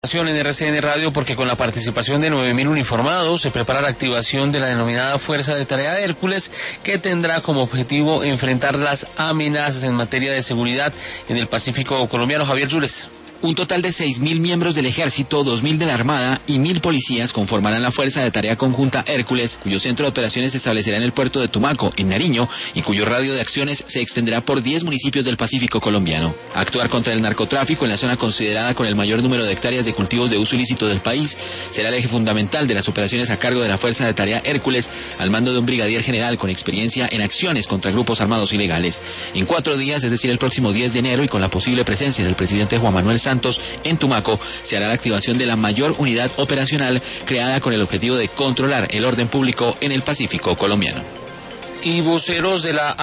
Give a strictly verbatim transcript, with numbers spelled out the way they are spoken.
En R C N Radio, porque con la participación de nueve mil uniformados se prepara la activación de la denominada Fuerza de Tarea Hércules, que tendrá como objetivo enfrentar las amenazas en materia de seguridad en el Pacífico colombiano. Javier Yules. Un total de seis mil miembros del Ejército, dos mil de la Armada y mil policías conformarán la Fuerza de Tarea Conjunta Hércules, cuyo centro de operaciones se establecerá en el puerto de Tumaco, en Nariño, y cuyo radio de acciones se extenderá por diez municipios del Pacífico colombiano. Actuar contra el narcotráfico en la zona considerada con el mayor número de hectáreas de cultivos de uso ilícito del país será el eje fundamental de las operaciones a cargo de la Fuerza de Tarea Hércules, al mando de un brigadier general con experiencia en acciones contra grupos armados ilegales. En cuatro días, es decir, el próximo diez de enero, y con la posible presencia del presidente Juan Manuel Santos en Tumaco, se hará la activación de la mayor unidad operacional creada con el objetivo de controlar el orden público en el Pacífico colombiano. Y voceros de la